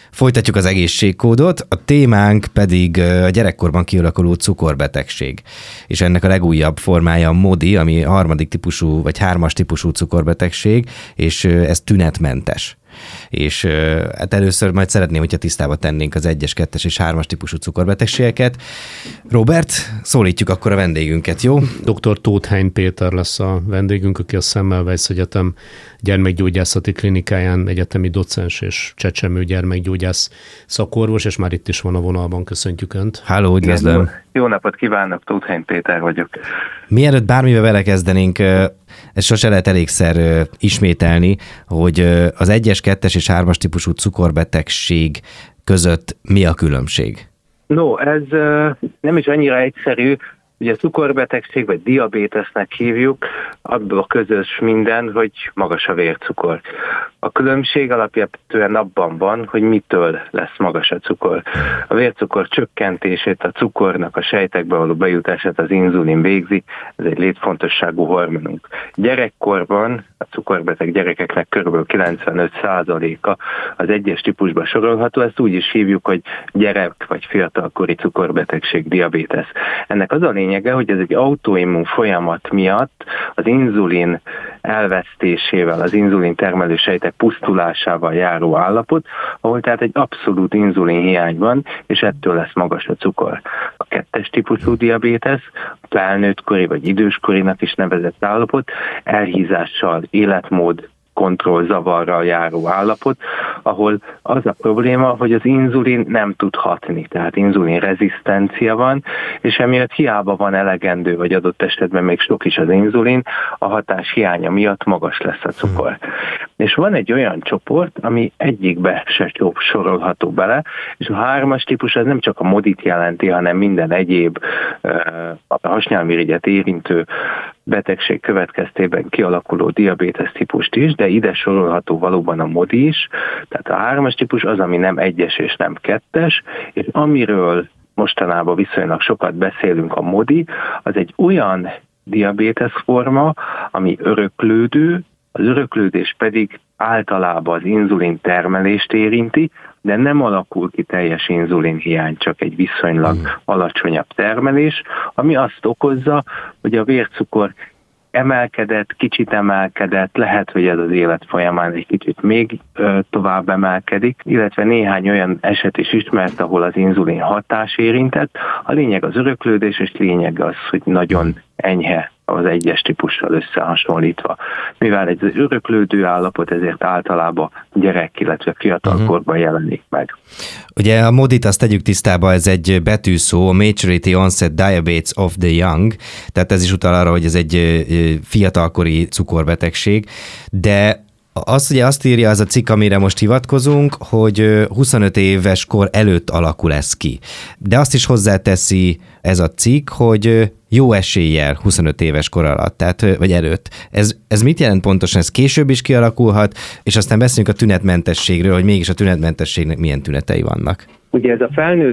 Folytatjuk az egészségkódot, a témánk pedig a gyerekkorban kialakuló cukorbetegség. És ennek a legújabb formája a MODY, ami a 3. típusú vagy 3-as típusú cukorbetegség, és ez tünetmentes. És hát először majd szeretném, hogyha tisztába tennénk az 1-es, 2-es és 3-as típusú cukorbetegségeket. Robert, szólítjuk akkor a vendégünket, jó? Dr. Tóth Hein Péter lesz a vendégünk, aki a Semmelweis Egyetem gyermekgyógyászati klinikáján egyetemi docens és csecsemő gyermekgyógyász szakorvos, és már itt is van a vonalban, köszöntjük Önt. Háló, üdvözlöm! Jó napot kívánok, Tóth Hein Péter vagyok. Mielőtt bármivel belekezdenénk, ezt sose lehet elégszer ismételni, hogy az 1-es, 2-es és 3-as típusú cukorbetegség között mi a különbség? No, ez nem is annyira egyszerű. Ugye a cukorbetegség, vagy diabétesznek hívjuk, abban a közös minden, hogy magas a vércukor. A különbség alapvetően abban van, hogy mitől lesz magas a cukor. A vércukor csökkentését, a cukornak a sejtekbe való bejutását az inzulin végzi, ez egy létfontosságú hormonunk. Gyerekkorban a cukorbeteg gyerekeknek kb. 95%-a az 1-es típusba sorolható, ezt úgy is hívjuk, hogy gyerek vagy fiatalkori cukorbetegség, diabétesz. Ennek az a lényege, hogy ez egy autoimmun folyamat miatt az inzulin elvesztésével, az inzulin termelő sejtek pusztulásával járó állapot, ahol tehát egy abszolút inzulin hiány van, és ettől lesz magas a cukor. A 2-es típusú diabétesz, a felnőttkori vagy időskorinak is nevezett állapot, elhízással, életmód kontrollzavarral járó állapot, ahol az a probléma, hogy az inzulin nem tud hatni, tehát inzulin rezisztencia van, és emiatt hiába van elegendő, vagy adott esetben még sok is az inzulin, a hatás hiánya miatt magas lesz a cukor. És van egy olyan csoport, ami egyikbe se sorolható bele, és a 3-as típus az nem csak a MODY-t jelenti, hanem minden egyéb a hasnyálmirigyet érintő betegség következtében kialakuló diabétesz típust is, de ide sorolható valóban a MODY is, tehát a 3-as típus az, ami nem 1-es és nem 2-es, és amiről mostanában viszonylag sokat beszélünk, a MODY, az egy olyan diabétesz forma, ami öröklődő, az öröklődés pedig általában az inzulin termelést érinti, de nem alakul ki teljes inzulinhiány, csak egy viszonylag alacsonyabb termelés, ami azt okozza, hogy a vércukor kicsit emelkedett, lehet, hogy ez az élet folyamán egy kicsit még tovább emelkedik, illetve néhány olyan eset is ismert, ahol az inzulin hatás érintett. A lényeg az öröklődés, és lényeg az, hogy nagyon enyhe az 1-es típussal összehasonlítva. Mivel egy öröklődő állapot, ezért általában gyerek, illetve fiatalkorban jelenik meg. Ugye a MODY-t azt tegyük tisztába, ez egy betűszó, a Maturity Onset Diabetes of the Young, tehát ez is utal arra, hogy ez egy fiatalkori cukorbetegség, de ugye azt írja az a cikk, amire most hivatkozunk, hogy 25 éves kor előtt alakul ez ki. De azt is hozzáteszi ez a cikk, hogy jó eséllyel 25 éves kor alatt, tehát, vagy előtt. Ez mit jelent pontosan? Ez később is kialakulhat, és aztán beszéljünk a tünetmentességről, hogy mégis a tünetmentességnek milyen tünetei vannak. Ugye ez a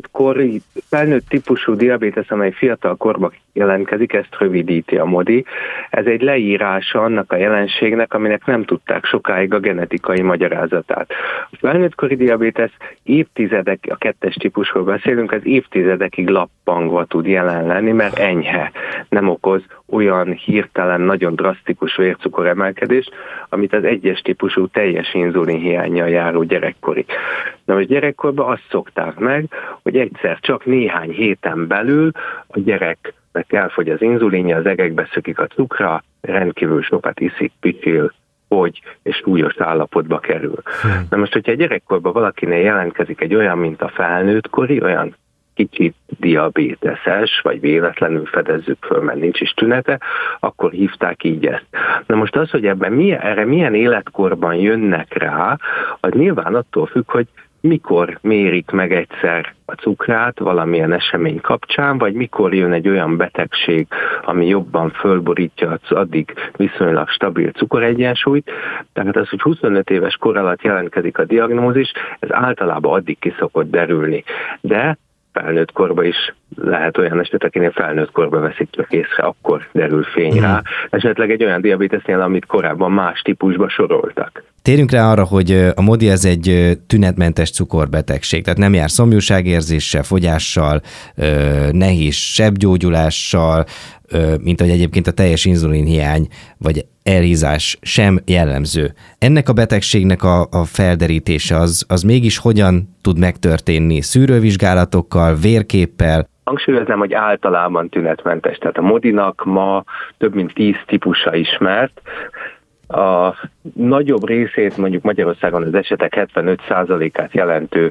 felnőtt típusú diabétesz, amely fiatal korban jelentkezik, ezt rövidíti a MODY. Ez egy leírása annak a jelenségnek, aminek nem tudták sokáig a genetikai magyarázatát. A felnőttkori diabétesz évtizedek, a 2-es típusról beszélünk, ez évtizedekig lappangva tud jelen lenni, mert enyhe, nem okoz olyan hirtelen, nagyon drasztikus vércukoremelkedést, amit az 1-es típusú teljes inzulinhiánnyal járó gyerekkori. Na most gyerekkorban azt szokták meg, hogy egyszer csak néhány héten belül a gyereknek elfogy az inzulinja, az egekbe szökik a cukra, rendkívül sokat iszik, pisil, fogy, és súlyos állapotba kerül. Na most, hogyha a gyerekkorban valakinél jelentkezik egy olyan, mint a felnőttkori, olyan kicsit diabéteses, vagy véletlenül fedezzük föl, mert nincs is tünete, akkor hívták így ezt. Na most az, hogy erre milyen életkorban jönnek rá, az nyilván attól függ, hogy mikor mérik meg egyszer a cukrát valamilyen esemény kapcsán, vagy mikor jön egy olyan betegség, ami jobban fölborítja az addig viszonylag stabil cukoregyensúlyt. Tehát az, hogy 25 éves kor alatt jelentkezik a diagnózis, ez általában addig ki szokott derülni. De felnőtt korban is lehet olyan eset, akinél felnőtt korban veszik csak észre, akkor derül fény rá. Esetleg egy olyan diabétesznél, amit korábban más típusba soroltak. Térjünk rá arra, hogy a MODY ez egy tünetmentes cukorbetegség, tehát nem jár szomjúságérzéssel, fogyással, nehéz sebgyógyulással, mint ahogy egyébként a teljes inzulinhiány vagy elhízás sem jellemző. Ennek a betegségnek a felderítése az mégis hogyan tud megtörténni? Szűrővizsgálatokkal, vérképpel? Hangsúlyoznám, hogy általában tünetmentes. Tehát a MODY-nak ma több mint 10 típusa ismert. A nagyobb részét, mondjuk Magyarországon az esetek 75%-át jelentő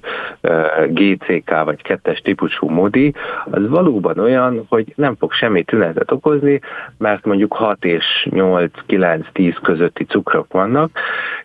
GCK vagy 2-es típusú MODY, az valóban olyan, hogy nem fog semmi tünetet okozni, mert mondjuk 6 és 8, 9, 10 közötti cukrok vannak,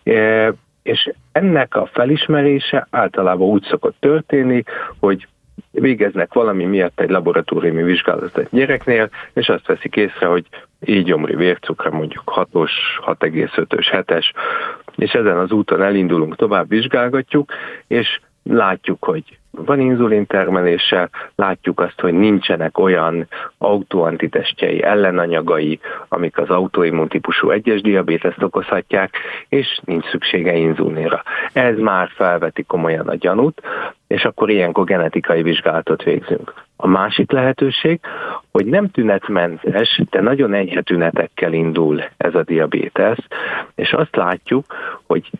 és ennek a felismerése általában úgy szokott történni, hogy végeznek valami miatt egy laboratóriumi vizsgálatot gyereknél, és azt veszik észre, hogy éjgyomri vércukra mondjuk 6-os, 6,5-ös, 7-es, és ezen az úton elindulunk, tovább vizsgálgatjuk, és látjuk, hogy van inzulintermelése, látjuk azt, hogy nincsenek olyan autoantitestjei, ellenanyagai, amik az autoimmun típusú 1-es diabéteszt okozhatják, és nincs szüksége inzulinra. Ez már felveti komolyan a gyanút, és akkor ilyenkor genetikai vizsgálatot végzünk. A másik lehetőség, hogy nem tünetmentes, de nagyon enyhe tünetekkel indul ez a diabétesz, és azt látjuk, hogy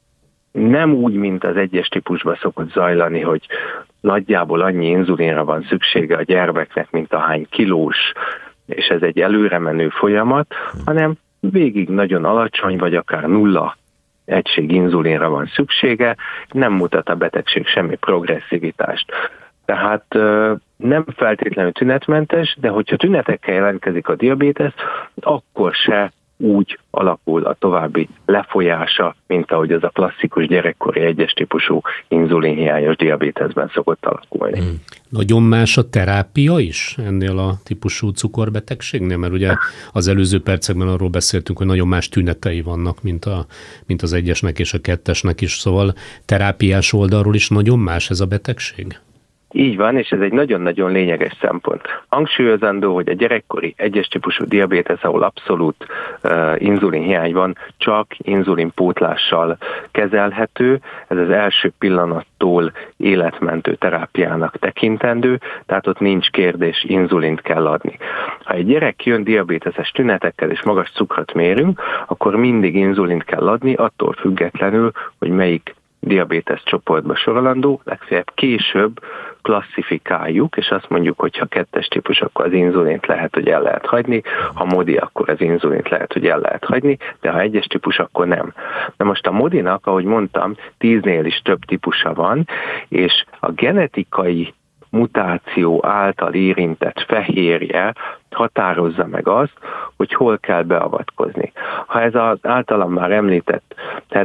nem úgy, mint az 1-es típusban szokott zajlani, hogy nagyjából annyi inzulinra van szüksége a gyermeknek, mint ahány kilós, és ez egy előremenő folyamat, hanem végig nagyon alacsony, vagy akár 0 egység inzulinra van szüksége, nem mutat a betegség semmi progresszivitást. Tehát nem feltétlenül tünetmentes, de hogyha tünetekkel jelentkezik a diabétesz, akkor se úgy alakul a további lefolyása, mint ahogy az a klasszikus gyerekkori 1-es típusú inzulinhiányos diabéteszben szokott alakulni. Nagyon más a terápia is ennél a típusú cukorbetegségnél? Mert ugye az előző percekben arról beszéltünk, hogy nagyon más tünetei vannak, mint az 1-esnek és a 2-esnek is, szóval terápiás oldalról is nagyon más ez a betegség? Így van, és ez egy nagyon-nagyon lényeges szempont. Hangsúlyozandó, hogy a gyerekkori 1-es típusú diabétesz, ahol abszolút inzulinhiány van, csak inzulinpótlással kezelhető. Ez az első pillanattól életmentő terápiának tekintendő, tehát ott nincs kérdés, inzulint kell adni. Ha egy gyerek jön diabéteses tünetekkel és magas cukrot mérünk, akkor mindig inzulint kell adni, attól függetlenül, hogy melyik diabétesz csoportba sorolandó, legfeljebb később klasszifikáljuk, és azt mondjuk, hogy ha 2-es típus, akkor az inzulint lehet, hogy el lehet hagyni, ha MODY, akkor az inzulint lehet, hogy el lehet hagyni, de ha 1-es típus, akkor nem. De most a MODY-nak, ahogy mondtam, 10-nél is több típusa van, és a genetikai mutáció által érintett fehérje határozza meg azt, hogy hol kell beavatkozni. Ha ez az általam már említett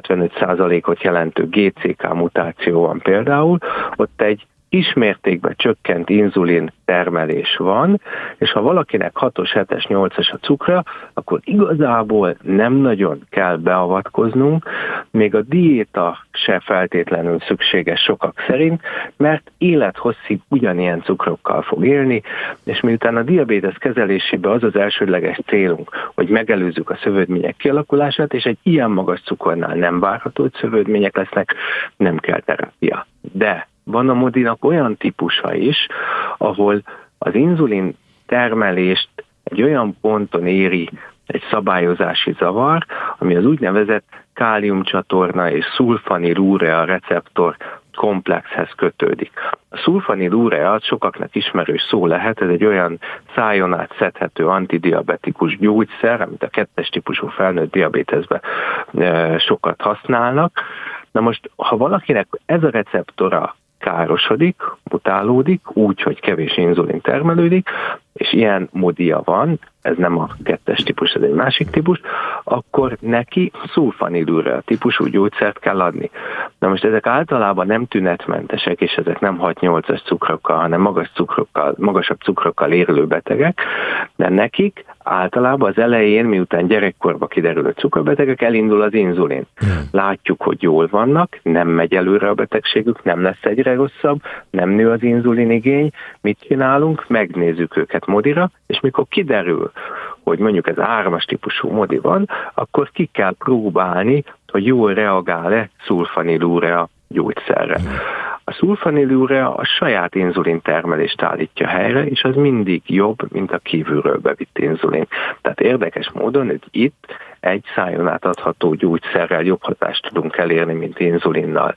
75%-ot jelentő GCK mutáció van például, ott egy kismértékben csökkent inzulin termelés van, és ha valakinek 6-os, 7-es, 8-as a cukra, akkor igazából nem nagyon kell beavatkoznunk, még a diéta se feltétlenül szükséges sokak szerint, mert élethosszig ugyanilyen cukrokkal fog élni, és miután a diabétesz kezelésében az az elsődleges célunk, hogy megelőzzük a szövődmények kialakulását, és egy ilyen magas cukornál nem várható, hogy szövődmények lesznek, nem kell terápia. De van a MODY-nak olyan típusa is, ahol az inzulin termelést egy olyan ponton éri egy szabályozási zavar, ami az úgynevezett káliumcsatorna és szulfanilúrea receptor komplexhez kötődik. A szulfanilúrea az sokaknak ismerős szó lehet, ez egy olyan szájon át szedhető antidiabetikus gyógyszer, amit a 2-es típusú felnőtt diabéteszben sokat használnak. Na most, ha valakinek ez a receptora károsodik, mutálódik, úgy, hogy kevés inzulin termelődik, és ilyen MODY-ja van, ez nem a 2-es típus, ez egy másik típus, akkor neki szulfanilúrea típusú gyógyszert kell adni. Na most ezek általában nem tünetmentesek, és ezek nem 6-8-as cukrokkal, hanem magasabb cukrokkal érlő betegek, de nekik általában az elején, miután gyerekkorba kiderülő cukorbetegek, elindul az inzulin. Látjuk, hogy jól vannak, nem megy előre a betegségük, nem lesz egyre rosszabb, nem nő az inzulinigény, mit csinálunk? Megnézzük őket MODY-ra, és mikor kiderül, hogy mondjuk ez 3-as típusú MODY van, akkor ki kell próbálni hogy jól reagál-e szulfanilúrea gyógyszerre. A szulfanilúrea a saját inzulin termelést állítja helyre, és az mindig jobb, mint a kívülről bevitt inzulin. Tehát érdekes módon, hogy itt egy szájon át adható gyógyszerrel jobb hatást tudunk elérni, mint inzulinnal.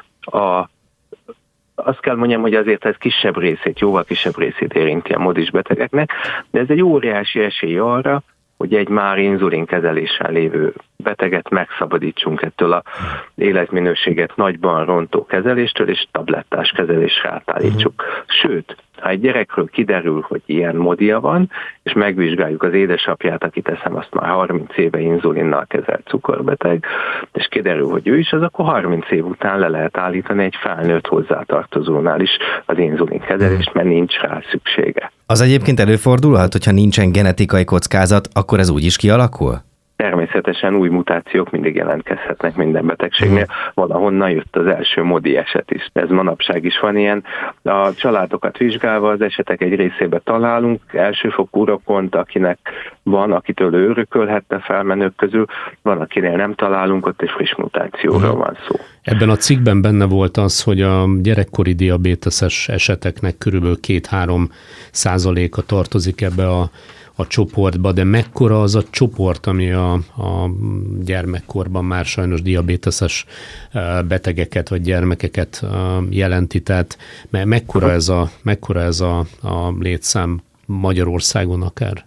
Azt kell mondjam, hogy azért ez jóval kisebb részét érinti a modis betegeknek, de ez egy óriási esély arra, hogy egy már inzulinkezelésen lévő beteget megszabadítsunk ettől az életminőséget nagyban rontó kezeléstől, és tablettás kezelésre átállítsuk. Sőt, ha egy gyerekről kiderül, hogy ilyen modia van, és megvizsgáljuk az édesapját, aki teszem azt már 30 éve inzulinnal kezelt cukorbeteg, és kiderül, hogy ő is, az akkor 30 év után le lehet állítani egy felnőtt hozzátartozónál is az inzulinkezelést, mert nincs rá szüksége. Az egyébként előfordulhat, hogyha nincsen genetikai kockázat, akkor ez úgy is kialakul? Természetesen új mutációk mindig jelentkezhetnek minden betegségnél. Valahonnan jött az első modi eset is. Ez manapság is van ilyen. A családokat vizsgálva az esetek egy részébe találunk elsőfokú rokont, akinek van, akitől ő örökölhette felmenők közül, van, akinél nem találunk, ott egy friss mutációról van szó. Ebben a cikkben benne volt az, hogy a gyerekkori diabéteses eseteknek körülbelül 2-3% tartozik ebbe a csoportba, de mekkora az a csoport, ami a gyermekkorban már sajnos diabéteses betegeket vagy gyermekeket jelenti, tehát mekkora ez a létszám Magyarországon akár?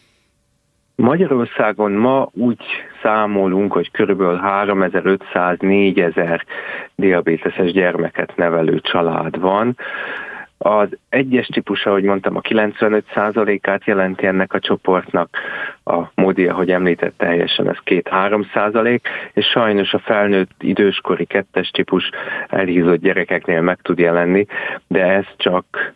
Magyarországon ma úgy számolunk, hogy körülbelül 3500-4000 diabéteses gyermeket nevelő család van. Az egyes típus, ahogy mondtam, a 95%-át jelenti ennek a csoportnak, a MODI, ahogy említette helyesen, ez 2-3%, és sajnos a felnőtt időskori 2-es típus elhízott gyerekeknél meg tud jelenni, de ez csak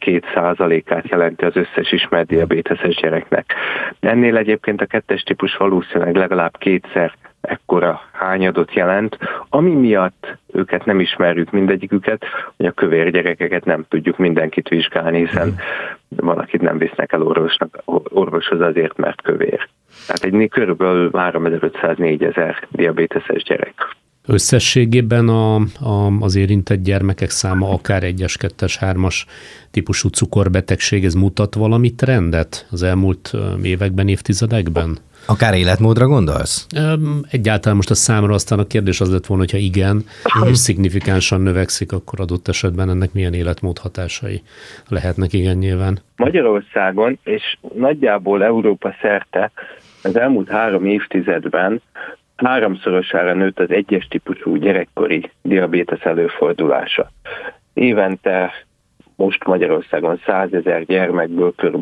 1-2%-át jelenti az összes ismert diabéteses gyereknek. Ennél egyébként a 2-es típus valószínűleg legalább 2-szer ekkora hányadot jelent, ami miatt őket nem ismerjük mindegyiküket, hogy a kövér gyerekeket nem tudjuk mindenkit vizsgálni, hiszen valakit nem visznek el orvoshoz azért, mert kövér. Tehát egy körülbelül 3500-4000 diabéteses gyerek. Összességében az érintett gyermekek száma akár 1-es, 2-es, 3-as típusú cukorbetegség, ez mutat valami trendet az elmúlt években, évtizedekben? Akár életmódra gondolsz? Egyáltalán most a számra aztán a kérdés az lett volna, hogyha igen, és szignifikánsan növekszik, akkor adott esetben ennek milyen életmód hatásai lehetnek, igen, nyilván. Magyarországon és nagyjából Európa szerte az elmúlt 3 évtizedben 3-szorosára nőtt az 1-es típusú gyerekkori diabétesz előfordulása. Évente most Magyarországon 100 000 gyermekből kb.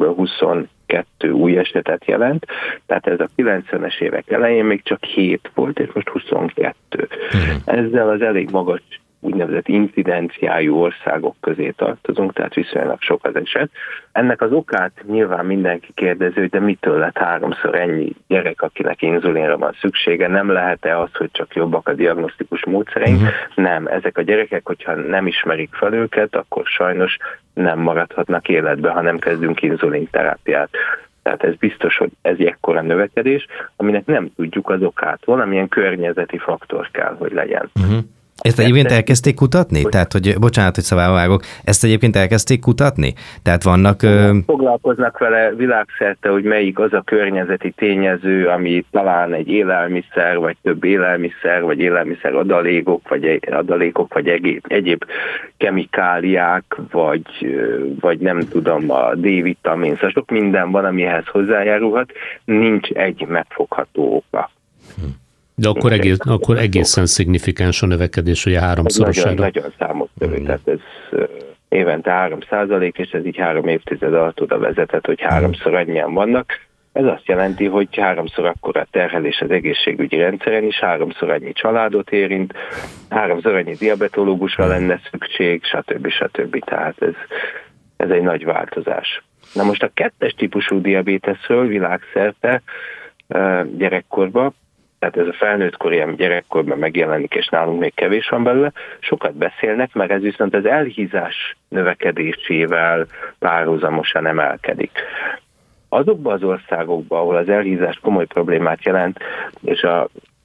22 új esetet jelent, tehát ez a 90-es évek elején még csak 7 volt, és most 22. Ezzel az elég magas úgynevezett incidenciájú országok közé tartozunk, tehát viszonylag sok az eset. Ennek az okát nyilván mindenki kérdezi, hogy de mitől lett 3-szor ennyi gyerek, akinek inzulinra van szüksége, nem lehet-e az, hogy csak jobbak a diagnosztikus módszereink? Nem, ezek a gyerekek, hogyha nem ismerik fel őket, akkor sajnos nem maradhatnak életbe, ha nem kezdünk inzulinterápiát. Tehát ez biztos, hogy ez ekkora növekedés, aminek nem tudjuk az okát. Valamilyen környezeti faktor kell, hogy legyen. Ezt egyébként elkezdték kutatni? Tehát, hogy bocsánat, hogy szavába vágok, ezt egyébként elkezdték kutatni? Tehát vannak... Foglalkoznak vele világszerte, hogy melyik az a környezeti tényező, ami talán egy élelmiszer, vagy több élelmiszer, vagy élelmiszer adalékok, vagy egyéb kemikáliák, vagy nem tudom, a D-vitamin, szóval sok minden van, amihez hozzájárulhat, nincs egy megfogható oka. De akkor egészen szignifikáns a növekedés, ugye 3-szorosára. Nagyon számottevő, tehát ez évente 3%, és ez így 3 évtized alatt oda vezetett, hogy 3-szor annyian vannak. Ez azt jelenti, hogy 3-szor akkora terhelés az egészségügyi rendszeren is, 3-szor annyi családot érint, 3-szor annyi diabetológusra lenne szükség, stb. Tehát ez egy nagy változás. Na most a 2-es típusú diabéteszről világszerte gyerekkorban, tehát ez a felnőttkori, ami gyerekkorban megjelenik, és nálunk még kevés van belőle, sokat beszélnek, mert ez viszont az elhízás növekedésével párhuzamosan emelkedik. Azokban az országokban, ahol az elhízás komoly problémát jelent, és a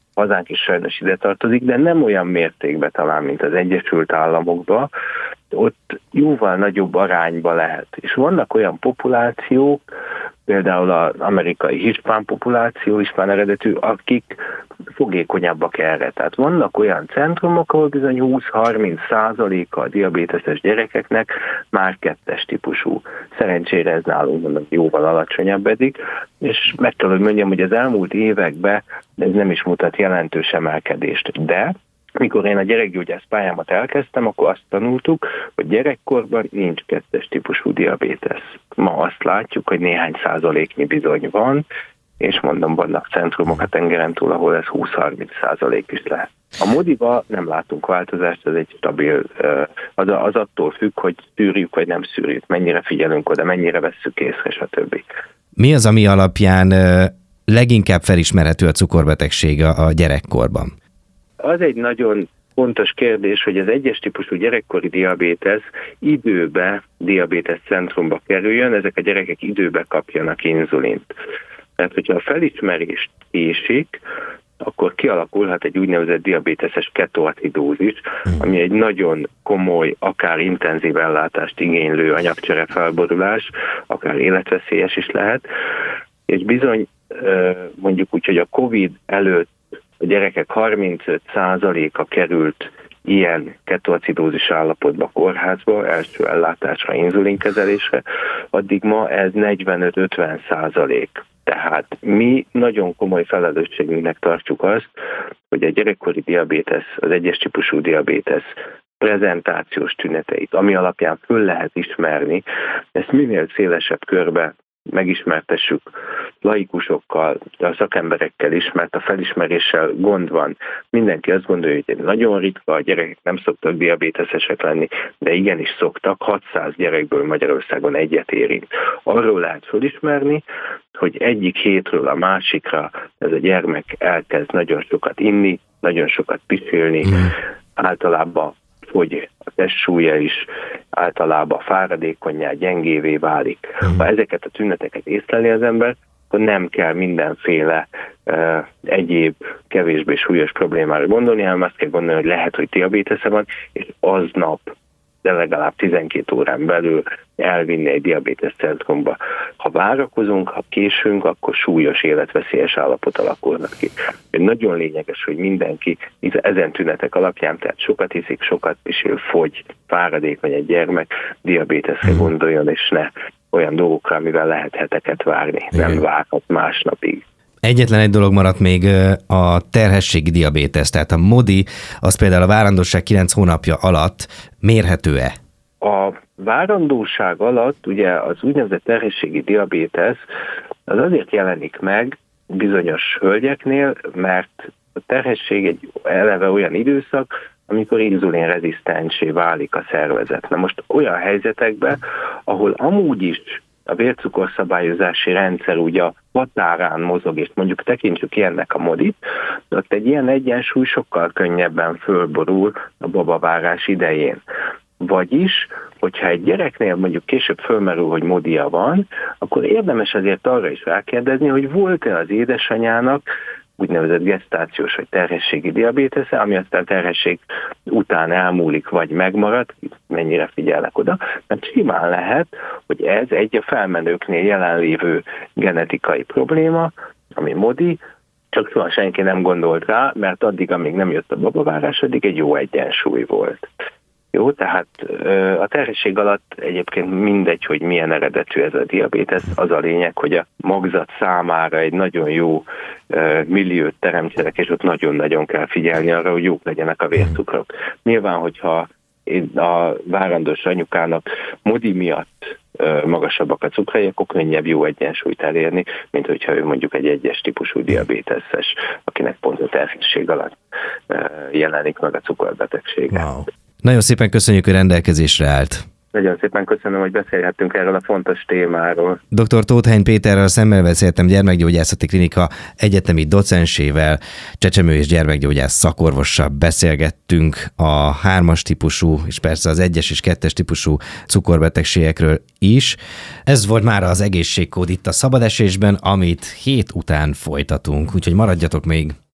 hazánk is sajnos ide tartozik, de nem olyan mértékben talán, mint az Egyesült Államokban. Ott jóval nagyobb arányba lehet. És vannak olyan populációk, például az amerikai hispán populáció, hispán eredetű, akik fogékonyabbak erre. Tehát vannak olyan centrumok, ahol bizony 20-30% a diabéteses gyerekeknek már 2-es típusú. Szerencsére ez nálunk jóval alacsonyabb eddig, és meg kell, hogy mondjam, hogy az elmúlt években ez nem is mutat jelentős emelkedést, de mikor én a gyerekgyógyász pályámat elkezdtem, akkor azt tanultuk, hogy gyerekkorban nincs 2-es típusú diabétesz. Ma azt látjuk, hogy néhány százaléknyi bizony van, és mondom, vannak centrumok a tengeren túl, ahol ez 20-30% is lehet. A Modiba nem látunk változást, ez egy stabil, az attól függ, hogy szűrjük vagy nem szűrjük, mennyire figyelünk oda, mennyire vesszük észre, stb. Mi az, ami alapján leginkább felismerhető a cukorbetegség a gyerekkorban? Az egy nagyon fontos kérdés, hogy az 1-es típusú gyerekkori diabétesz időbe diabétesz centrumba kerüljön, ezek a gyerekek időbe kapjanak inzulint. Tehát, hogyha a felismerést késik, akkor kialakulhat egy úgynevezett diabéteses ketoacidózis, ami egy nagyon komoly, akár intenzív ellátást igénylő anyagcsere felborulás, akár életveszélyes is lehet, és bizony mondjuk úgy, hogy a COVID előtt a gyerekek 35%-a került ilyen ketoacidózis állapotba kórházba, első ellátásra, inzulinkezelésre, addig ma ez 45-50%. Tehát mi nagyon komoly felelősségünknek tartjuk azt, hogy a gyerekkori diabétesz, az 1-es típusú diabétesz prezentációs tüneteit, ami alapján föl lehet ismerni, ezt minél szélesebb körbe megismertessük laikusokkal, a szakemberekkel is, mert a felismeréssel gond van. Mindenki azt gondolja, hogy nagyon ritka, a gyerekek nem szoktak diabéteszesek lenni, de igenis szoktak, 600 gyerekből Magyarországon egyet érint. Arról lehet felismerni, hogy egyik hétről a másikra ez a gyermek elkezd nagyon sokat inni, nagyon sokat pisilni, általában fogy a testsúlya is, általában fáradékonnyá, gyengévé válik. Ha ezeket a tüneteket észleli az ember, akkor nem kell mindenféle egyéb kevésbé súlyos problémára gondolni, hanem azt kell gondolni, hogy lehet, hogy diabétesze van, és aznap, de legalább 12 órán belül elvinni egy diabétesz centrumba. Ha várakozunk, ha késünk, akkor súlyos életveszélyes állapot alakulnak ki. Nagyon lényeges, hogy mindenki ezen tünetek alapján, tehát sokat iszik, sokat pisil, fogy, fáradékony egy gyermek, diabéteszre gondoljon, és ne olyan dolgokra, amivel lehet heteket várni, nem várhat másnapig. Egyetlen egy dolog maradt még, a terhességi diabétesz, tehát a MODI, az például a várandóság 9 hónapja alatt mérhető-e? A várandóság alatt ugye az úgynevezett terhességi diabétesz az azért jelenik meg bizonyos hölgyeknél, mert a terhesség egy eleve olyan időszak, amikor inzulinrezisztenssé válik a szervezet. Na most olyan helyzetekben, ahol amúgy is a vércukorszabályozási rendszer ugye a határán mozog, és mondjuk tekintsük ilyennek a MODIt, ott egy ilyen egyensúly sokkal könnyebben fölborul a babavárás idején. Vagyis, hogyha egy gyereknél mondjuk később fölmerül, hogy MODIja van, akkor érdemes azért arra is rákérdezni, hogy volt-e az édesanyának úgynevezett gesztációs vagy terhességi diabétesze, ami aztán terhesség után elmúlik, vagy megmarad, mennyire figyelnek oda, mert simán lehet, hogy ez egy a felmenőknél jelenlévő genetikai probléma, ami MODI, csak soha senki nem gondolt rá, mert addig, amíg nem jött a babavárás, addig egy jó egyensúly volt. Jó, tehát a terhesség alatt egyébként mindegy, hogy milyen eredetű ez a diabétesz, az a lényeg, hogy a magzat számára egy nagyon jó milliót teremtsenek, és ott nagyon-nagyon kell figyelni arra, hogy jók legyenek a vércukrok. Nyilván, hogyha a várandós anyukának MODI miatt magasabbak a cukrai, akkor könnyebb jó egyensúlyt elérni, mint hogyha ő mondjuk egy 1-es típusú diabéteses, akinek pont a terhesség alatt jelenik meg a cukorbetegsége. Wow. Nagyon szépen köszönjük, hogy rendelkezésre állt. Nagyon szépen köszönöm, hogy beszélhettünk erről a fontos témáról. Dr. Tóth Heiny Péterrel, a Szemmelweis Egyetem Gyermekgyógyászati Klinika egyetemi docensével, csecsemő- és gyermekgyógyász szakorvossal beszélgettünk a 3-as típusú, és persze az 1-es és 2-es típusú cukorbetegségekről is. Ez volt már az Egészségkód itt a Szabad Esésben, amit hét után folytatunk, úgyhogy maradjatok még.